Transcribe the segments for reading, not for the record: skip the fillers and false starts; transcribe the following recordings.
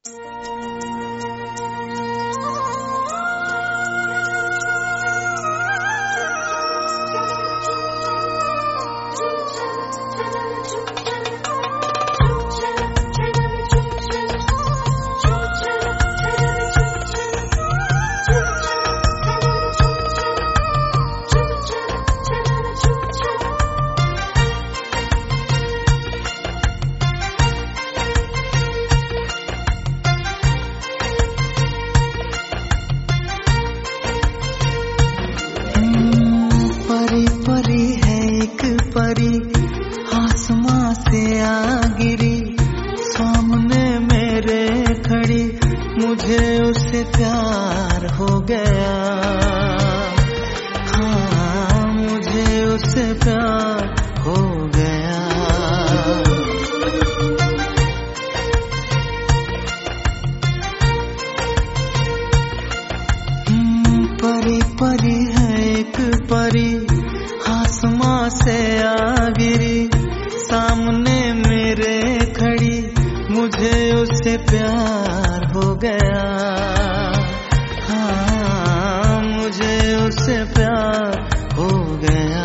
आसमां से आ गिरी, सामने मेरे खड़ी, मुझे उससे प्यार हो गया। हाँ, मुझे उससे प्यार हो गया। परी परी है एक परी, आसमां से आ गिरी, सामने मेरे खड़ी, मुझे उससे प्यार हो गया। हाँ, मुझे उससे प्यार हो गया।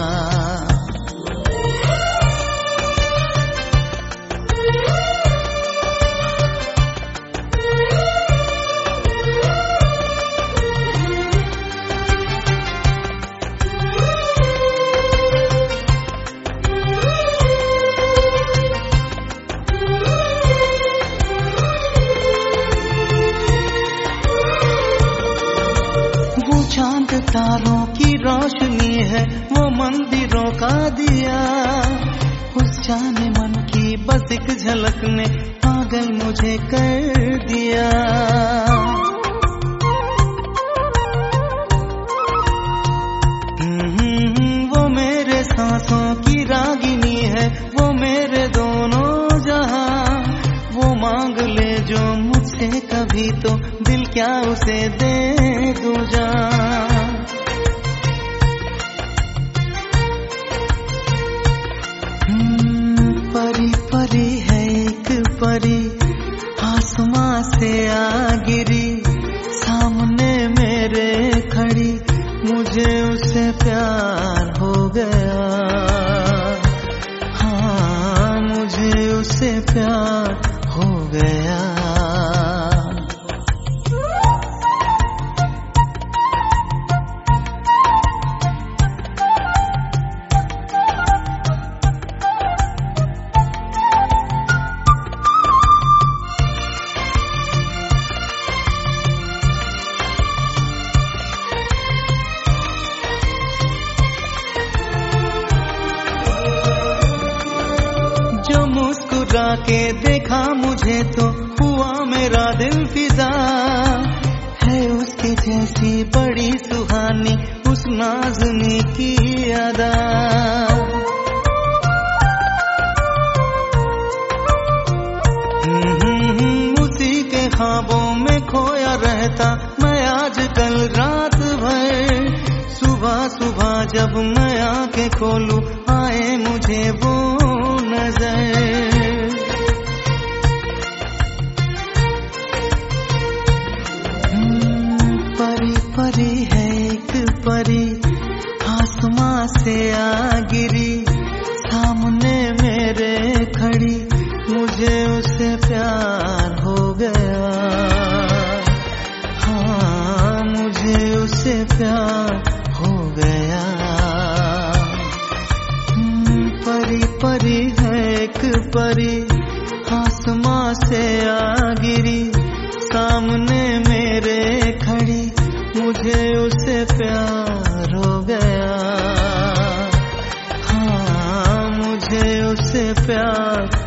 चांद तारों की रोशनी है, वो मंदिरों का दिया, उस जाने मन की बस एक झलक ने पागल मुझे कर दिया। वो मेरे सांसों की रागिनी है, वो मेरे दोनों जहां, वो मांग ले जो मुझसे कभी, तो दिल क्या उसे दे दूं जान। परी परी है एक परी, आसमां से आ गिरी, सामने मेरे खड़ी, मुझे उससे प्यार हो गया। हाँ, मुझे उससे प्यार हो गया। मुस्कुरा के देखा मुझे तो हुआ मेरा दिल फिदा, है उसके जैसी बड़ी सुहानी उस नाज़नी की अदा। उसी के ख्वाबों में खोया रहता मैं आजकल रात भर, सुबह सुबह जब मैं आंखें खोलूं आए मुझे वो नजर। परी परी है एक परी, आसमां से आ गिरी, सामने मेरे खड़ी, मुझे उससे प्यार हो गया। हाँ, मुझे उससे प्यार हो गया। परी परी है एक परी, आसमां से आ गिरी, सामने मेरे खड़ी, मुझे उससे प्यार हो गया। हाँ, मुझे उससे प्यार